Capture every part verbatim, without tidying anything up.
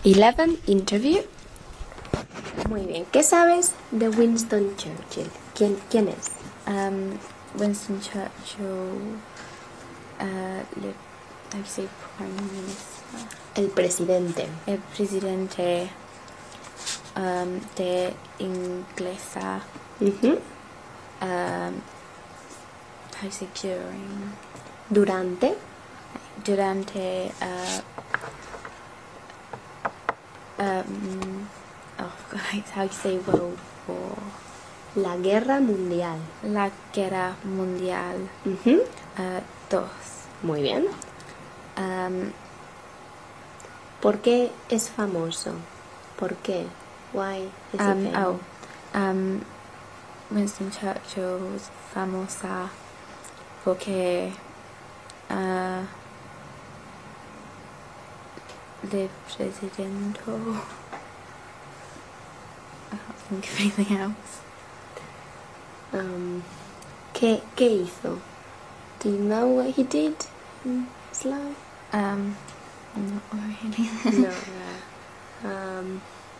eleven. Interview. Muy bien. ¿Qué sabes de Winston Churchill? ¿Quién, quién es? Um, Winston Churchill, uh, le, how do you say prime minister? El presidente. El presidente um, de Inglesa. Uh-huh. Um, how do you say during? Durante. Durante. Uh, um, oh, God, how do you say World War? La Guerra Mundial. La Guerra Mundial. Uh-huh. Uh, dos. Muy bien. Um, ¿Por qué es famoso? ¿Por qué? Why is he um, famous? oh, um, Winston Churchill es famosa porque uh, the presidente. I can't think of anything else. Um, ¿qué, ¿Qué hizo? Do you know what he did in his life? Um, not really. No. uh, um,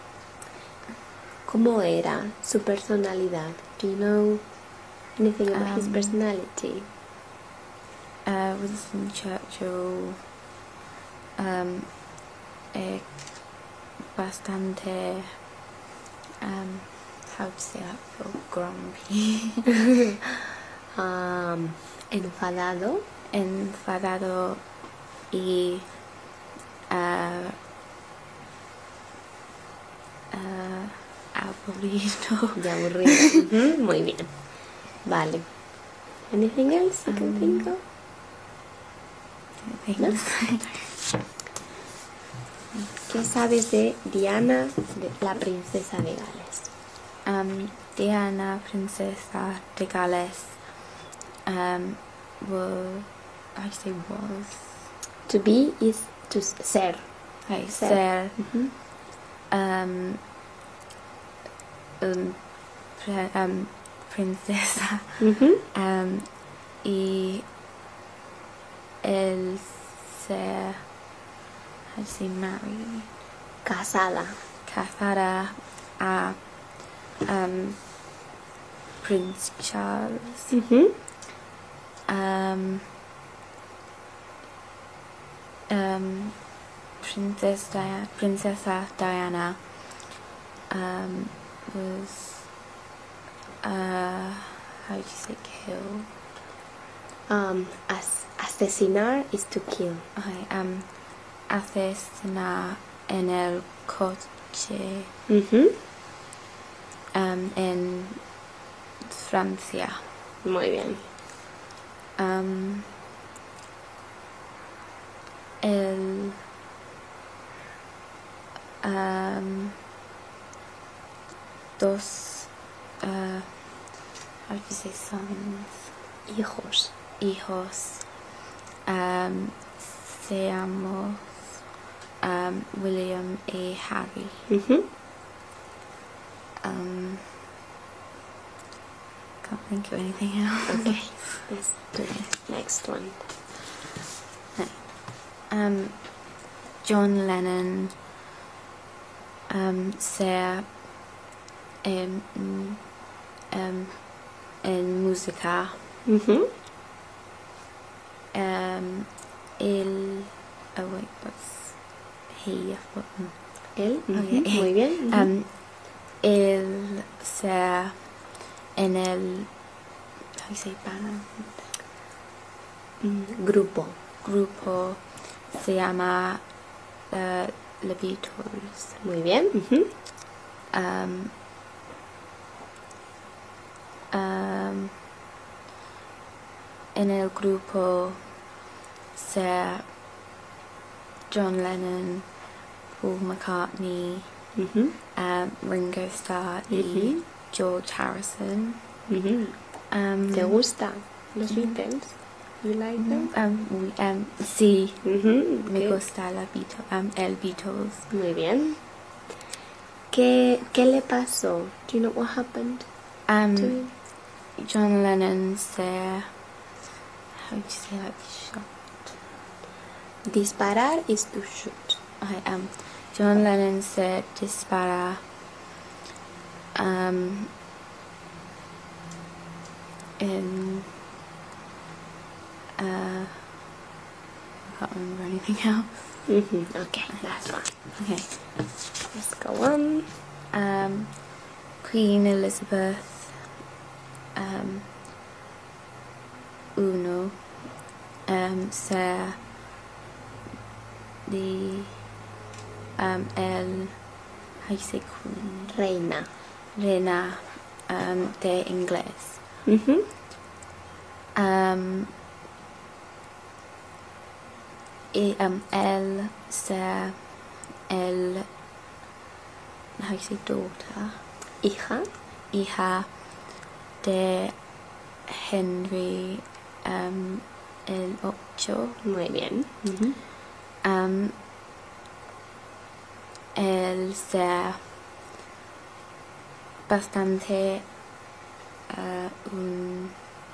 ¿Cómo era su personalidad? Do you know anything about his Um, personality? Uh, Winston Churchill um, eh, bastante um, how to say that for grumpy. um, enfadado. Enfadado y uh, uh, aburrido. Y aburrido. Uh-huh. Muy bien. Vale. Anything else you can Um, think of? I think No? ¿Qué sabes de Diana, de la princesa de Gales? um, Diana, princesa de Gales, um, was, I say was, To be is to s- ser. okay, Ser. ser, Uh-huh. um, um, pre, um, princesa, Uh-huh. um, y el ser, how do you say married, Casada. casada a um, Prince Charles. Uh-huh. Um, um, Princess Diana, Princesa Diana um, was, uh, how do you say kill? Um, as- asesinar is to kill. Okay, um, asesina en el coche Uh-huh. um, en Francia. Muy bien. Um, el um, dos uh, how do you say sons? Hijos. Hijos um, se llamó um, William y Harry. Uh-huh. Um, can't think of anything else. Okay. Let's do the next one. Um, John Lennon um, se um, um, en música. Uh-huh. Um, el oh wait, what's he? I've forgotten. Él. Oh, Uh-huh. yeah. Muy bien. Uh-huh. Um, el se en el how do you say band Mm, grupo. grupo se llama uh, The Beatles. Muy bien. Uh-huh. Um, um, en el grupo se John Lennon, Paul McCartney, Uh-huh. um, Ringo Starr y Ujú. George Harrison. Uh-huh. Um, ¿Te gusta los Ujú. Beatles? You like them? Um, we- um, sí, Uh-huh. me Okay. gusta la Beatles, um, el Beatles. Muy bien. ¿Qué, ¿Qué le pasó? Do you know what happened Um, to him? John Lennon se, how do you say like shot? Disparar is to shoot. Okay, um, John Lennon se dispara um, in uh, I can't remember anything else. Mm-hmm. Okay, that's fine. Okay. Let's go on. Um, Queen Elizabeth um, uno um, se the um, el how you say queen Reina. reina um, de inglés. Mm-hmm. Um, y, um, el se el how you say daughter Hija. hija de Henry um, el ocho. Muy bien. Mm-hmm. Um, él sea bastante uh, un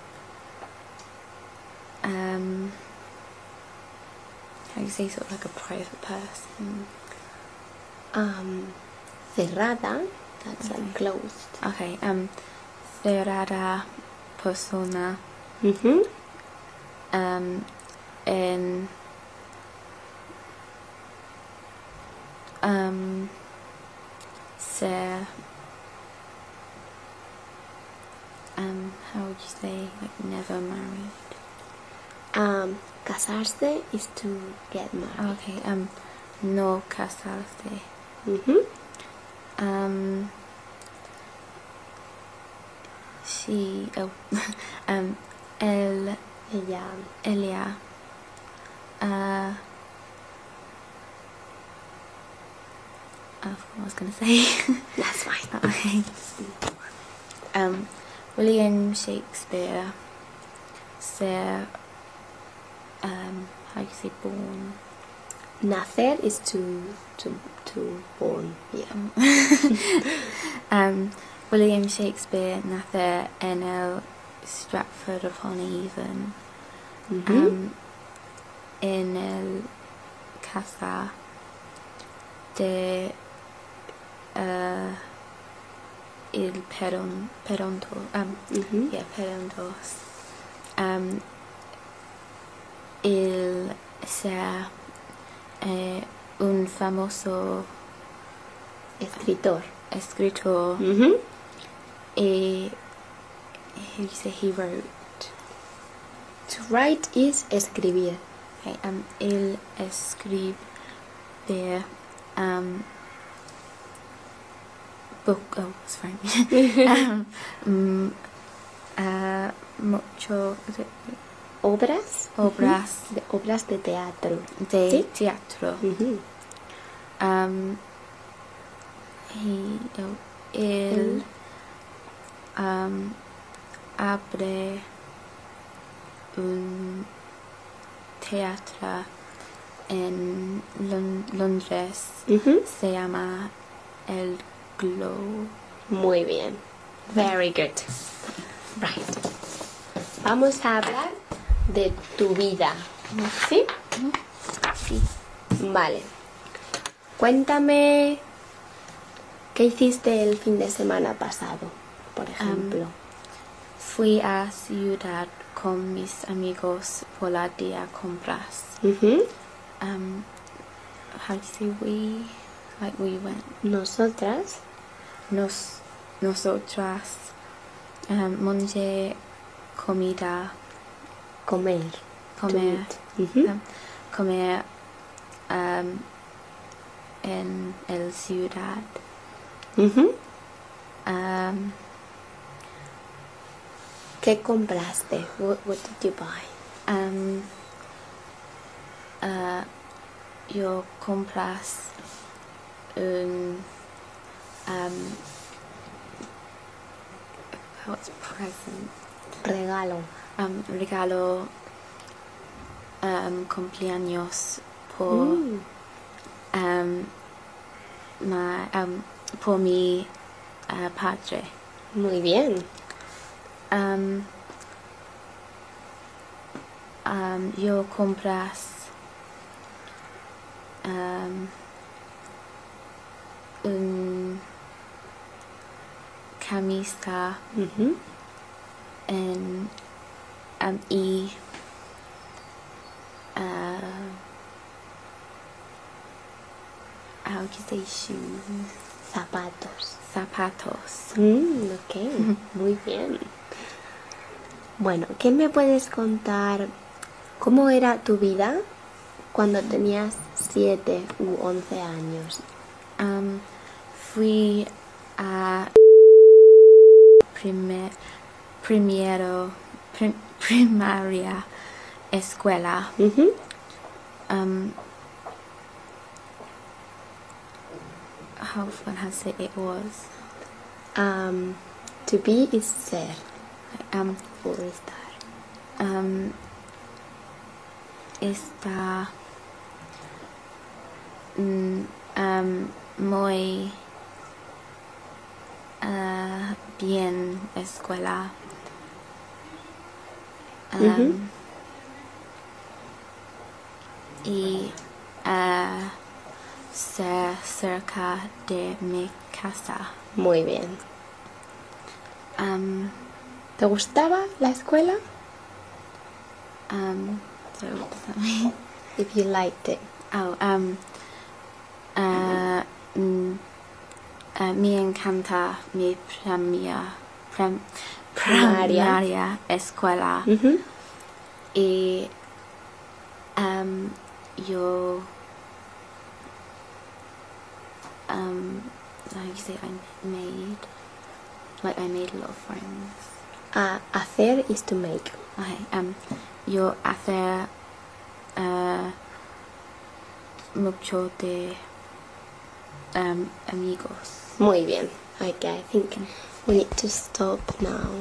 um, how do you say sort of like a private person. Um, cerrada. That's Okay. like closed. Okay, um, cerrada persona Mm-hmm. um, en um, se um, how would you say like never married? Um, casarse is to get married. Okay, um, no casarse. Mm-hmm. Um, she, oh, um, el, Ella. ella, uh, I forgot what I was going to say. That's fine. Okay. Um, William Shakespeare, se, um, how do you say born? Nacer is to to to born. Yeah. um, William Shakespeare nace en el Stratford upon Avon, Mm-hmm. um, en el casa de uh, il Peron, Peronto, um, Mm-hmm. yeah, Perontos. Um, il sea eh, un famoso Escritor. escritor Mm-hmm. y he say he wrote. To write is escribir. Okay, um, él escribe um, book. Oh, sorry. um, mm, uh, mucho is it Obras. obras De, obras de teatro. de ¿Sí? teatro. Mm-hmm. Um, he, oh, él um, abre un teatro en Lon- Londres. Mm-hmm. Se llama El Globe. Muy bien. Very good. Right. Vamos a hablar de tu vida. ¿Sí? Sí. Vale. Cuéntame qué hiciste el fin de semana pasado, por ejemplo. Fui a ciudad con mis amigos por la día compras. Ujú. Um, how do you say we? Like we went. Nosotras. Nos, nosotras um, mangé comida. Comer. Comer. To eat. Ujú. um, comer um, en el ciudad. Ujú. Um, ¿Qué compraste? What, what did you buy? um, uh, yo compras un um, what's present? Regalo. Um, regalo um, cumpleaños por Mm. um, my, um, por mi uh, padre. Muy bien. Um, um, yo compras um, camisa Ujú. and um, y uh, how do you say shoes? Zapatos. Zapatos. Mm, ok, muy bien. Bueno, ¿qué me puedes contar? ¿Cómo era tu vida cuando tenías siete u once años? Um, fui a primer, primero, prim, primaria escuela. Ujú. Um, how fun has it, it was? Um, to be is ser Um, o estar. um, está mm, um, muy uh, bien escuela. Um, Ujú. Y uh, cer- cerca de mi casa. Muy bien. Um, ¿Te gustaba la escuela? um, so what does that mean? If you liked it. Oh, um, uh, mm, uh, me encanta mi primia, prim, Primaria. primaria escuela. Ujú. Y um, yo, um, how do you say I made, like I made a lot of friends. Uh, hacer is to make. Okay, um, yo hacer uh, mucho de um, amigos. Muy bien. Okay, I think we need to stop now.